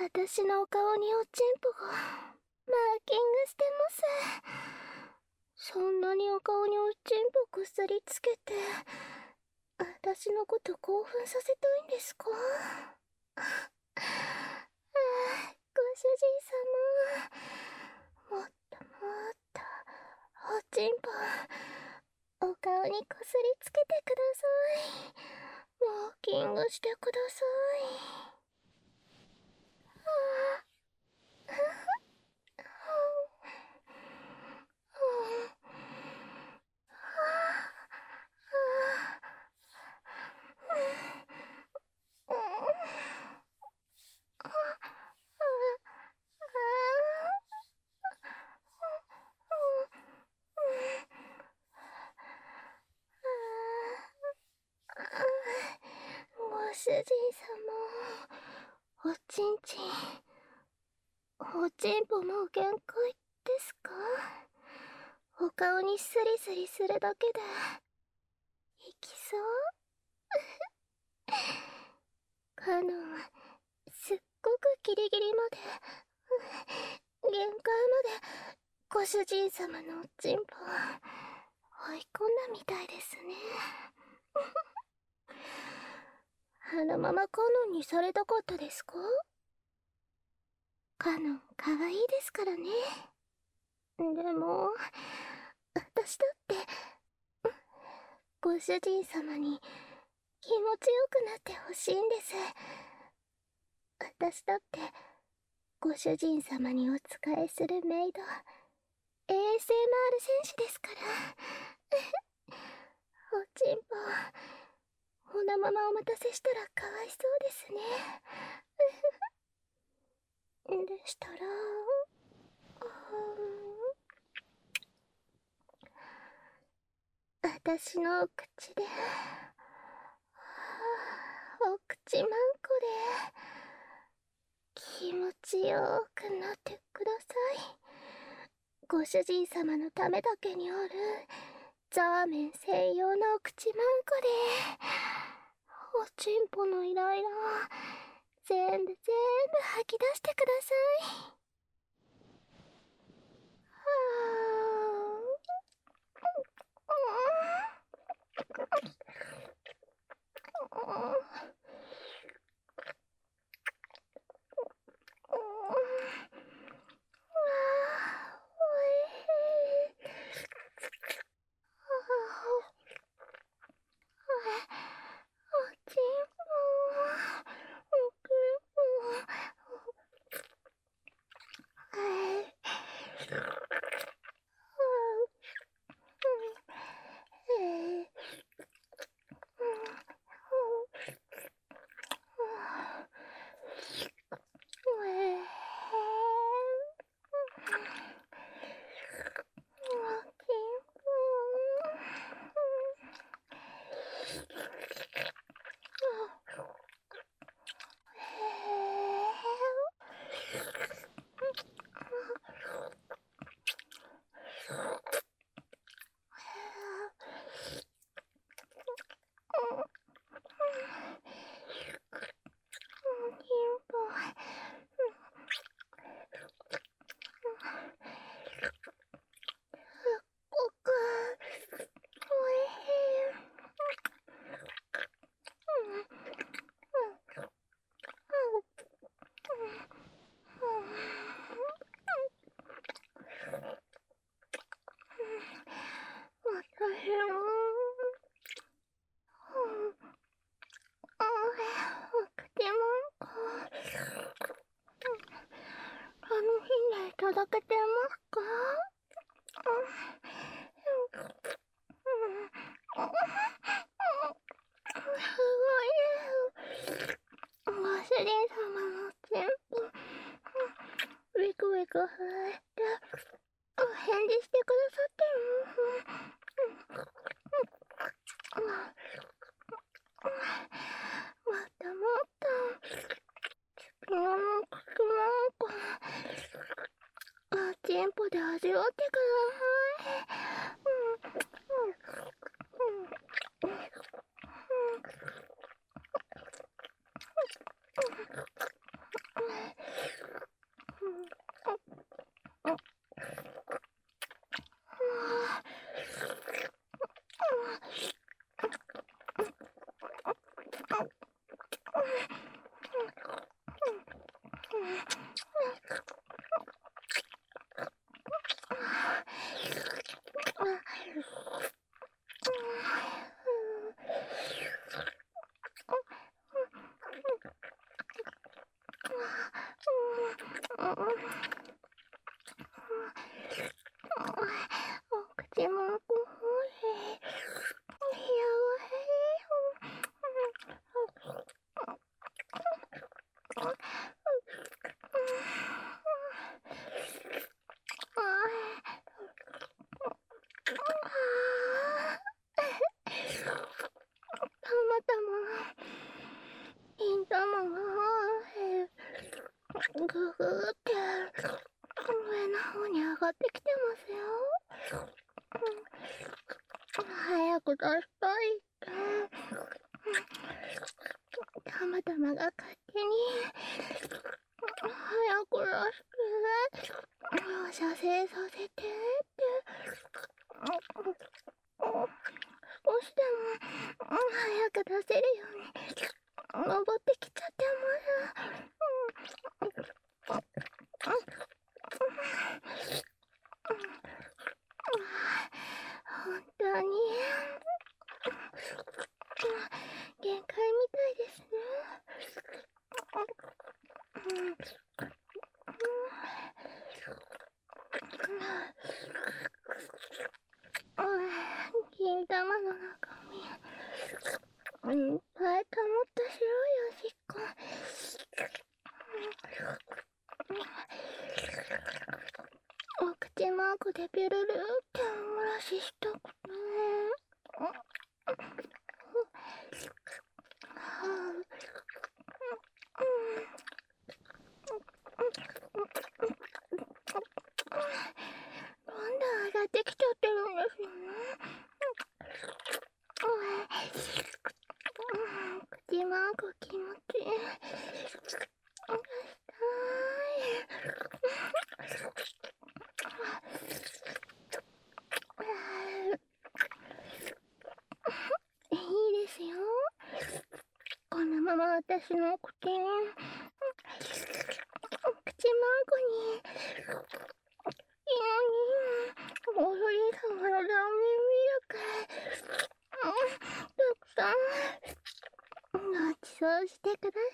私のお顔におちんぽがマーキングしてます。そんなにお顔におちんぽこすりつけて私のこと興奮させたいんですか？ああ、ご主人様、もっともっとおちんぽお顔にこすりつけてください。マーキングしてください。ご主人様、おちんちん、おちんぽもう限界ですか？お顔にスリスリするだけでいきそうカノンはすっごくギリギリまで限界までご主人様のおちんぽを追い込んだみたいですね。あのままカノンにされたかったですか？カノンかわいいですからね。でも私だってご主人様に気持ちよくなってほしいんです。私だってご主人様にお仕えするメイド ASMR 戦士ですから。おちんぽこのままお待たせしたらかわいそうですね。でしたら私のお口でお口まんこで気持ちよくなってください。ご主人様のためだけにあるザーメン専用のお口まんこでおちんぽのイライラ全部吐き出してください。おちんぽおくいただけてますか？すごい。ご主人様のチンポウィクウィク震えてお返事してくださってもっともっと昨日の口もおちんぽで味わってください。 お口もこほれ。たまたま金玉がぐぐって上の方に上がってきてますよ。早く出したいって。たまたまが勝手に早く出して放射線させてって少しでも早く出せるように登ってきちゃってます。本当に限界みたいですね。金玉の中身いっぱい溜まった白いおしっこ。お口マークでピュルルっておもらししたくて。どんどん上がってきちゃってるんですよね。口マーク気持ちいい。いいですよ。このまま私の口に口マークにおそり様の断面ミルクたくさんごちそうしてくださ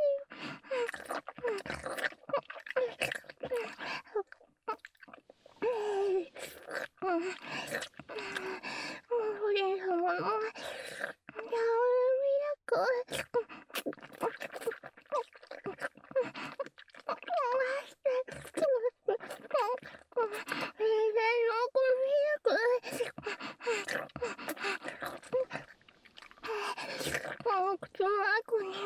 い。おそり様のダウンミルク口マークに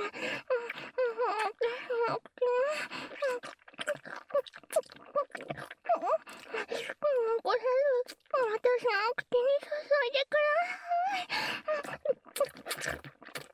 これ私の口に注いでください。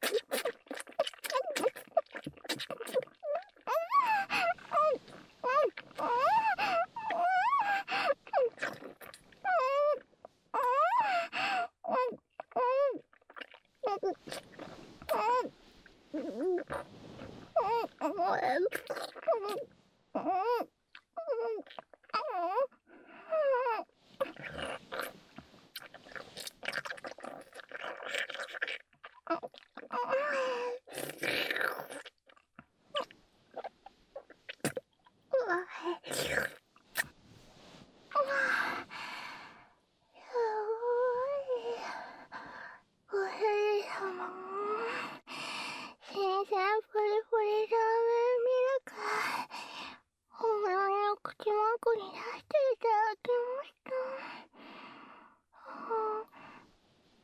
口マークに出していただきました。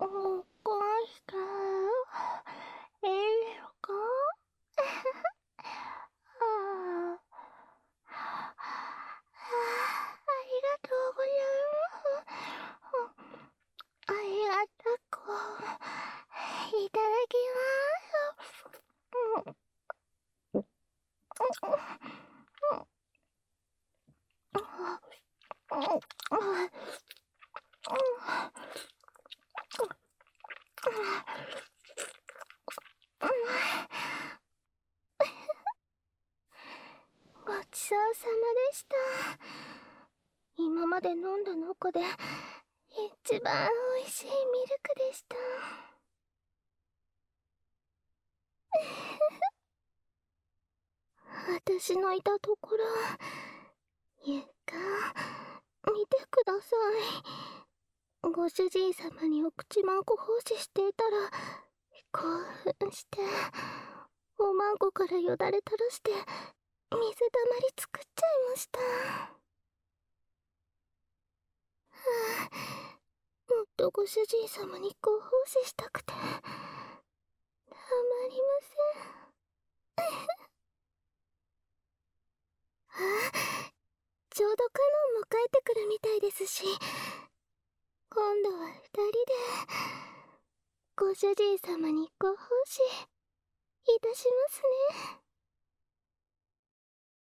おこしたいいですか？ありがとうございます。ありがたくいただきます。ごちそうさまでした。今まで飲んだ中で一番美味しいミルクでした。 私のいたところ、ゆっか、見てください。ご主人様にお口まんこ奉仕していたら、興奮して、おまんこからよだれ垂らして、水たまり作っちゃいました。もっとご主人様にご奉仕したくて、たまりません。ちょうどカノンも帰ってくるみたいですし、今度は2人でご主人様にご奉仕いたしますね。